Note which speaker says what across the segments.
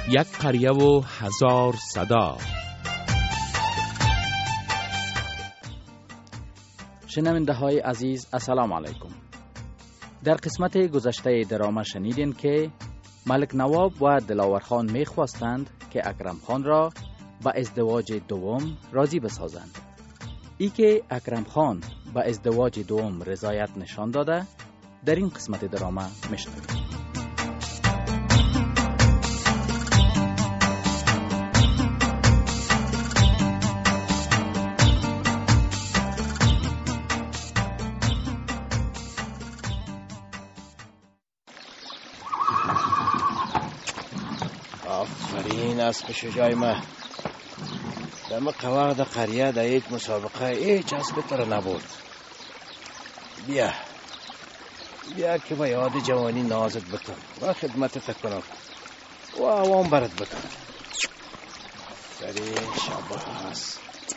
Speaker 1: یک قریه و هزار صدا.
Speaker 2: شنونده های عزیز السلام علیکم. در قسمت گذشته دراما شنیدین که ملک نواب و دلاور خان می خواستند که اکرم خان را به ازدواج دوم راضی بسازند. ای که اکرم خان به ازدواج دوم رضایت نشان داده در این قسمت دراما میشنوید.
Speaker 3: آفرین اسب شجاع ما. دم قوار د قریه د یک مسابقه هیچ اسب تر نبود. بیا که با یاد جوانی نازت بکن و خدمتت کنم و عوام برد بکن. آفرین شباس.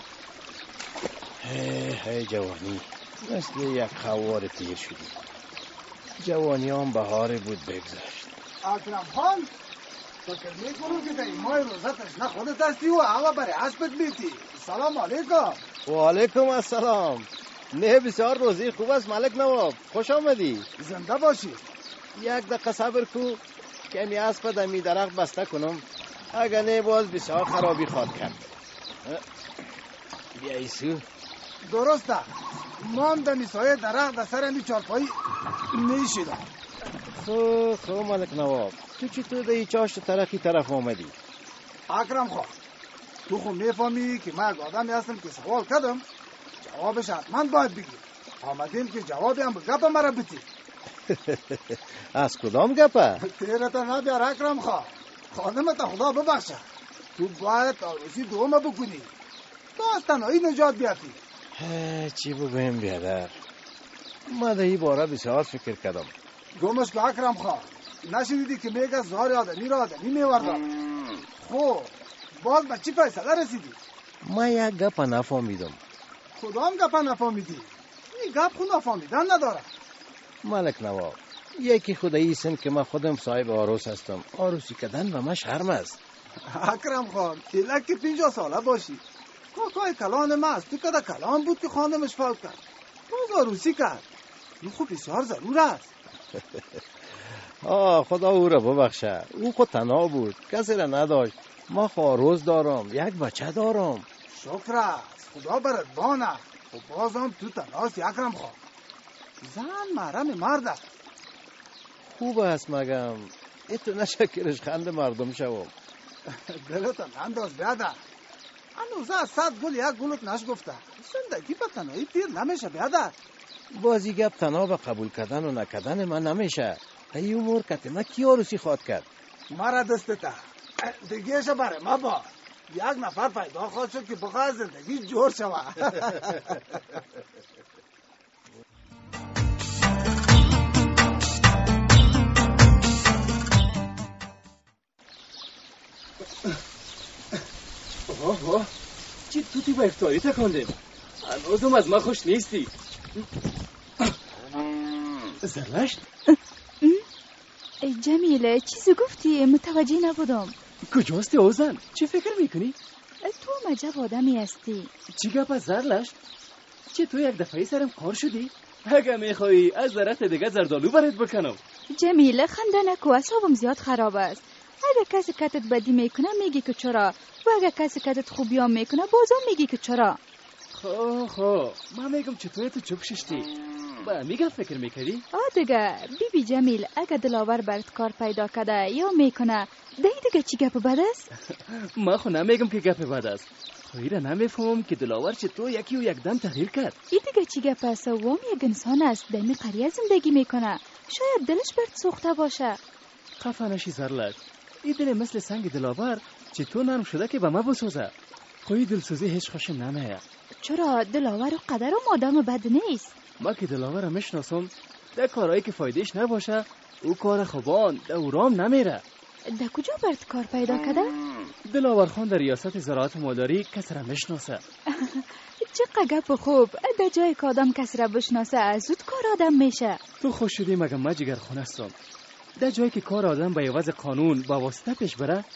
Speaker 3: هی جوانی مثل یک خوار تیر شدی. جوانی هم بهار بود بگذشت.
Speaker 4: اکرم خان فکر میکنم که در ماه روزتش نه خودت هستی و همه برای اسبت بیتی. سلام علیکم.
Speaker 3: و علیکم السلام. نه بسیار روزی خوب است ملک نواب. خوش آمدی.
Speaker 4: زنده باشی.
Speaker 3: یک دقیقه صبر کو که می اسب دمی درخت بسته کنم. اگر نه باز بسیار خرابی خواد کرد. بیا ایسو.
Speaker 4: درسته. ما هم دمی سایه درخت در سر همی چارپایی میشیدم.
Speaker 3: خب ملک نواب تو چطور در چاشت ترقی طرف آمدی؟
Speaker 4: اکرم خان تو خود میفهمی که من یک آدمی هستم که سوال کردم جوابش حتما باید بگی. آمدیم که جوابی هم به گپ مرا بتی.
Speaker 3: از کدام گپه؟
Speaker 4: تیرتا نبیار اکرم خان. خانمتا خدا ببخشه. تو باید عروسی دومه بکنی. تو از تنهایی نجات بیافتی.
Speaker 3: چی بگویم بیادر؟ من در این باره بسیار فکر کردم.
Speaker 4: گمش که اکرم خان نشنیدی که میگه زهار آدمی را آدمی میوردم. خب باز به چی فیصله رسیدی؟
Speaker 3: من یک گپ نفهمیدم.
Speaker 4: کدام گپ نفهمیدی؟ این گپ خود نفهمیدن نداره.
Speaker 3: ملک نواب یکی خدایی سن که من خودم صاحب عروس هستم. عروسی کردن به من شرم است.
Speaker 4: اکرم خان تیلک که 50 ساله باشی کاکای کلان ما است. تو کده کلان بود که خانمش فوت کرد باز عروسی کرد. این خوب بسیار ضرور است.
Speaker 3: خدا او را ببخشه. او خود تنها بود کسی را نداشت. ما خواروز دارم یک بچه دارم.
Speaker 4: شکر است خدا برد بانه. و بازم تو تنهاست اکرم خان. زن محرم مرد است.
Speaker 3: خوب است مگم ایتو نشکرش خند مردم شوم.
Speaker 4: دلتا ننداز بیاده. هنوزه از 100 گل یک گلت نشگفته. زندگی به تنهایی تیر نمیشه بیاده.
Speaker 3: بازی گپ تنها به قبول کردن و نکردن من نمیشه. ای امور کتی من کی عروسی خواد کرد؟
Speaker 4: مرا دستتا دیگهش بره ما با یک نفر پیدا خواهد شد که بخواه زندگی جور شوه.
Speaker 5: چی توتی با افتاری تکاندیم؟ هنوزم از ما خوش نیستی. زرلشت؟
Speaker 6: جمیله چیزی گفتی متوجه نبودم.
Speaker 5: کجاستی اوزن؟ چی فکر میکنی؟
Speaker 6: تو مجب آدمی هستی.
Speaker 5: چی گپ از زرلشت؟ چی تو یک دفعه سرم کار شدی؟ اگه میخوایی از درخت دیگه زردالو برات بکنم.
Speaker 6: جمیله خنده نکو اعصابم زیاد خراب است. اگه کسی کتت بدی میکنه میگی که چرا و اگه کسی کتت خوبی هم میکنه بازم میگی که چرا.
Speaker 5: خب من میگم چطور تو چوب ششتی؟ با میگم فکر میکردی؟
Speaker 6: دیگه بی جمیل اگه دلاور برات کار پیدا کرده یا میکنه دیگه چی گپ بد است؟
Speaker 5: من خو نمیگم که گپ بد است. خیره نمیفهم که دلاور چطور یکی و یک دم تغییر کرد.
Speaker 6: این دیگه چی گپ است؟ وام یک انسان است در این قریه زندگی میکنه. شاید دلش برات سوخته باشه.
Speaker 5: خفه نشی زرلک. این دل مثل سنگ دلاور چطور نرم شده که به ما بسوزه. خوی دلسوزی هیچ خوشم نمیاد.
Speaker 6: چرا دلاور و قدرم آدم بد نیست؟
Speaker 5: ما که دلاور میشناسم در کارهایی که فایدهش نباشه او کار خوبان در اورام نمیره.
Speaker 6: در کجا برات کار پیدا کرده؟
Speaker 5: دلاور خان در ریاست زراعت مالداری کسی را میشناسه.
Speaker 6: چقدر گپ خوب. در جای که آدم کسی را بشناسه زود کار آدم میشه.
Speaker 5: تو خوش شدی مگه من جگر خونه هستم. در جایی که کار آدم به عوض قانون با واسطه پیش بره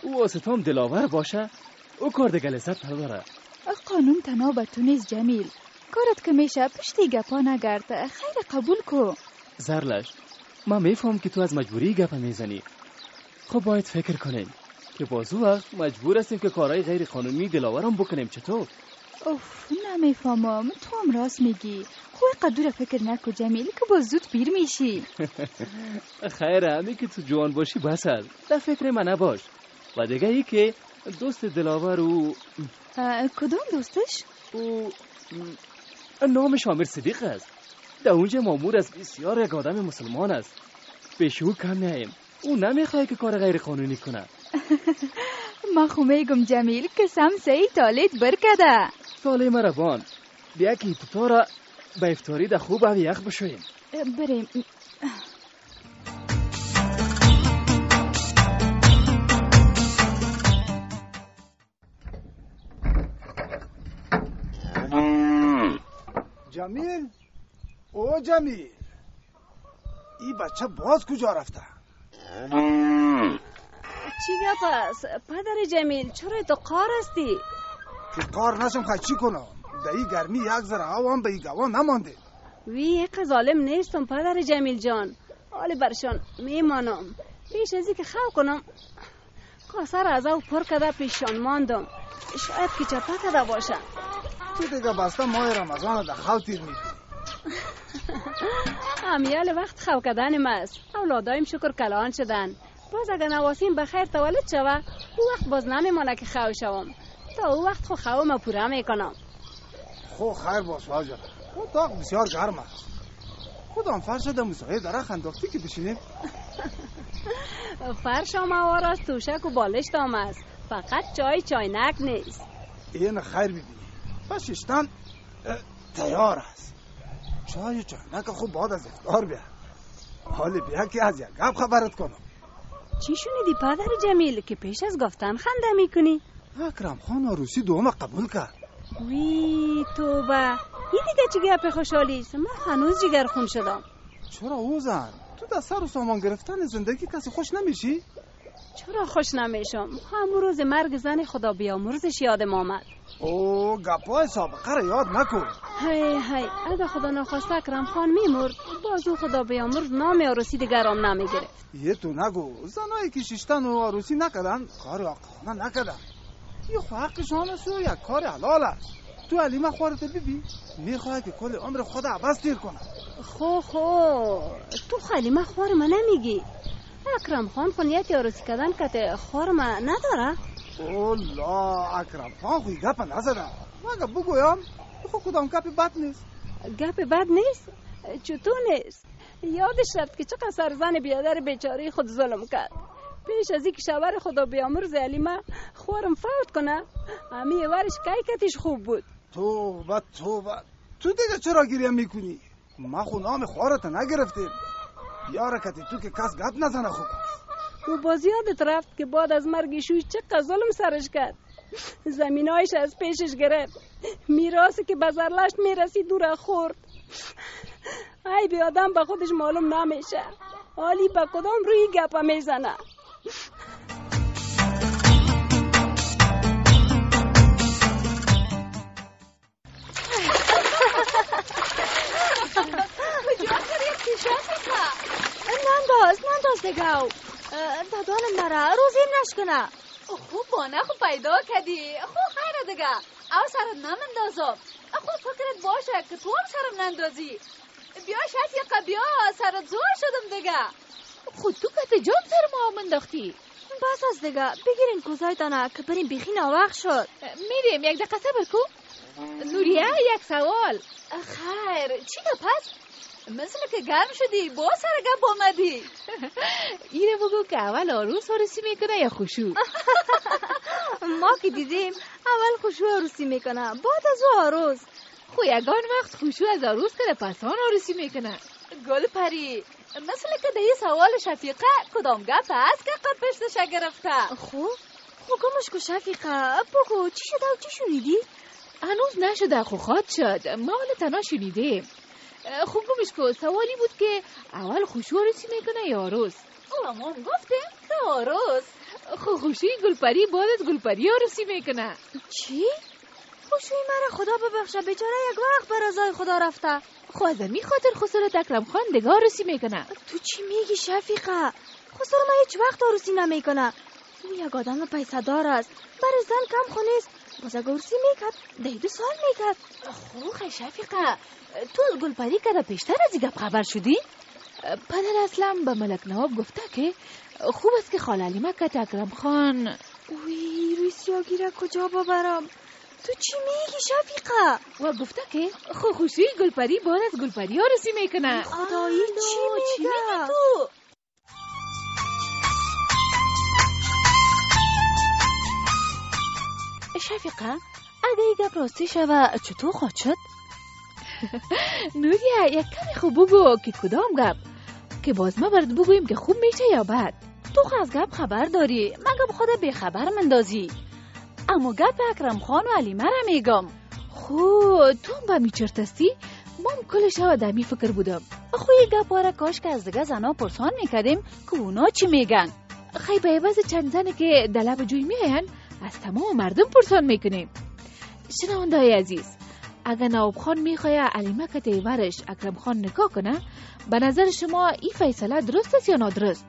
Speaker 5: او واسطام دلاور باشه او کار دیگه لذت نداره.
Speaker 6: قانون تنها به تو نیست جمیل. کارت که میشه پشتی گپا نگرد. خیر قبول کو.
Speaker 5: زرلش من میفهم که تو از مجبوری گپ میزنی. خب باید فکر کنیم که بازو وقت مجبور هستیم که کارهای غیر قانونی دلاورم بکنیم. چطور؟
Speaker 6: اوف نمیفهمم. تو هم راست میگی. خوی قدور فکر نکو جمیل که باز زود پیر میشی.
Speaker 5: خیره همین که تو جوان باشی بس هست. در فکر من نباش. و دیگه ای که دوست دلاور او
Speaker 6: کدوم دوستش؟
Speaker 5: او نامش عامر صدیق است. در اونجا مامور از بسیار یک آدم مسلمان است. پیشو کم نهیم. او نمیخواه که کار غیر قانونی کنه.
Speaker 6: ما خو میگم جمیل که سمسه تالت برکده.
Speaker 5: ساله مربان بیا که تو را به افطاری در خوب او یخ بشویم.
Speaker 6: بریم.
Speaker 4: جمیل او جمیل این بچه باز کجا رفته؟
Speaker 7: چی گپ است؟ پدر جمیل چرا تو قار هستی؟
Speaker 4: که قار نشم خواهی چی کنم؟ در این گرمی یک ذره هوا هم به این گوان نمانده.
Speaker 7: وی یک ظالم نیستم پدر جمیل جان. حالی برشان میمانم. پیش ازی که خواه کنم کاسه را از او پر کده پیشان ماندم. شاید که چپه کده باشن.
Speaker 4: تو دیگه بسته ماه رمضان در خو تیر میکنی.
Speaker 7: امیال وقت خو کدن است. اولادایم شکر کلان شدن. باز اگر نواسیم بخیر تولد شوه او وقت باز نمیمانه که خو شوم. تا او وقت خو خوام پورا میکنم.
Speaker 4: خو خیر باش واجه. اتاق بسیار گرم است. خودم فرش در موسیقی درخت انداختی که بشینیم.
Speaker 7: فرش آموار است توشک و بالشت آم است. فقط چاینک نیست.
Speaker 4: این خیر ببینی. ششتن تیار است. چاینک خوب بعد از افطار بیا. حالی بیا که از یک گپ خبرت کنم.
Speaker 7: چی شنیدی پدر جمیل که پیش از گفتن خنده میکنی؟
Speaker 4: اکرم خان عروسی دوم قبول کرد.
Speaker 7: وی توبه. این دیگه چی گپ خوشحالی است؟ من هنوز جگر خون شدم.
Speaker 4: چرا اوزن؟ تو در سر و سامان گرفتن زندگی کسی خوش نمیشی؟
Speaker 7: چرا خوش نمیشم؟ همون روز مرگ زن خدا بیامرزش یادم آمد.
Speaker 4: او گپای سابقه را یاد نکن.
Speaker 7: هی اگه خدا نخواسته اکرم خان میمرد بازو خدا بیامرز نام عروسی دیگرام نمیگرفت.
Speaker 4: یه تو نگو. زنایی که ششتن و عروسی نکردن کار عاقلانه نکردن. یه خو حقشان است و یک کار حلال است. تو علیمه خوارت ببین میخواه که کل عمر خود عباس تیر کنه.
Speaker 7: خو تو خلیمه خوار من نمیگی. اکرم خان نیت عروسی کردن که خوار من نداره.
Speaker 4: اولا اکرم خان خوی گپ نزده. مگه بگویم خو کدام گپ بد نیست.
Speaker 7: گپ بد نیست؟ چطور نیست؟ یادش رفت که چقدر سرزن بیادر بیچاره خود ظلم کرد. پیش از این که شوهر خدا بیامرز علیمه خوارم فوت کنه امی ورش کیکتش خوب بود.
Speaker 4: توبه تو دیگه چرا گریه میکنی؟ ما خو نام خوارت نگرفتیم. بیارکتی تو که کس گپ نزنه خوب است.
Speaker 7: او باز یادت رفت که بعد از مرگ شوی چقدر ظلم سرش کرد. زمینایش از پیشش گرفت. میراثی که به زرلشت میرسید دور خورد. ای بی آدم به خودش معلوم نمیشه حالی به کدام روی گپا میزنه.
Speaker 6: ننداز دگاو دادانم برا روزیم نشکنه.
Speaker 8: خوب بانه خوب پیدا کردی. خوب خیره دیگه او سرت نمندازم. خوب فکرت باشه که تو هم سرم نندازی. بیا شفیقه بیا سرت زور شدم دیگه. خود تو که جان سر ما منداختی.
Speaker 6: بس از دیگه بگیرین کوزایتانه که بریم بیخی ناوقت شد.
Speaker 8: میریم یک دقیقه صبر کو. نوریه یک سوال. خیر چی پس؟ مثل که گرم شدی با سر گپ آمدی. اینه بگو که اول عروس عروسی میکنه یا خوشو؟
Speaker 6: ما که دیدیم اول خوشو عروسی میکنه بعد از او عروس.
Speaker 8: خو یگان وقت خوشو از عروس کنه پس آن عروسی میکنه. گل پری مثل که در یه سوال شفیقه کدام گپ هست که قبشتش گرفته.
Speaker 6: خو گمش کو شفیقه بگو چی شده و چی شنیدی؟
Speaker 8: هنوز نشده خو خواد شد ما حالا تنها شنیدیم. خوب گمش کو سوالی بود که اول خوشو عروسی میکنه یا عروس؟ اما گفتیم که عروس. خوشوی گلپری بعد از گلپری عروسی میکنه.
Speaker 6: چی؟ خوشوی مرا خدا ببخشه، بیچاره یک وقت بر رضای خدا رفته.
Speaker 8: خو از می خاطر خسرت اکرم خان دیگه عروسی میکنه.
Speaker 6: تو چی میگی شفیقه؟ خسرو ما هیچ وقت عروسی نمیکنه. او یک آدم پیسه دار است، برای زن کم خونیست. باز اگه عروسی میکرد 2 سال میکرد.
Speaker 8: خو شفیقه، تو از گلپری که پیشتر از این گپ خبر شدی؟ پدر اصلا به ملک نواب گفته که خوب است که خاله علیمه که اکرم خان.
Speaker 6: وی روی سیاگیره کجا ببرم؟ تو چی میگی شفیقه؟
Speaker 8: و گفته که خوشوی گلپری بعد از گلپری عروسی میکنه.
Speaker 6: خدایی چی میگی
Speaker 8: تو؟ شفیقه، اگه این گپ راستی شوه چطور خواهد شد؟ نوریا یک کمی خوب بگو که کدام گپ، که باز ما برد بگویم که خوب میشه یا بد. تو خو از گپ خبر داری، مگه خود به خبر مندازی. اما گپ اکرم خان و علیمه را میگم. خو تو با میچرتستی من کل شب دمی فکر بودم. خو یه گپ را کاش که از دیگه زنا پرسان میکردیم که اونا چی میگن. خیلی به عوض چند زنی که دلب جوی میاین از تمام مردم پرسان میکنیم. شنونده‌های عزیز، اگر نواب خان میخواه علیمه که تیورش اکرم خان نکاح کنه، به نظر شما این فیصله درست است یا نادرست؟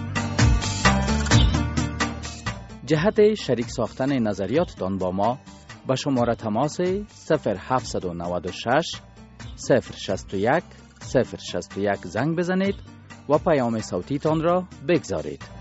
Speaker 2: جهت شریک ساختن نظریاتتان با ما به شماره تماس 0796 061 061 زنگ بزنید و پیام صوتیتان را بگذارید.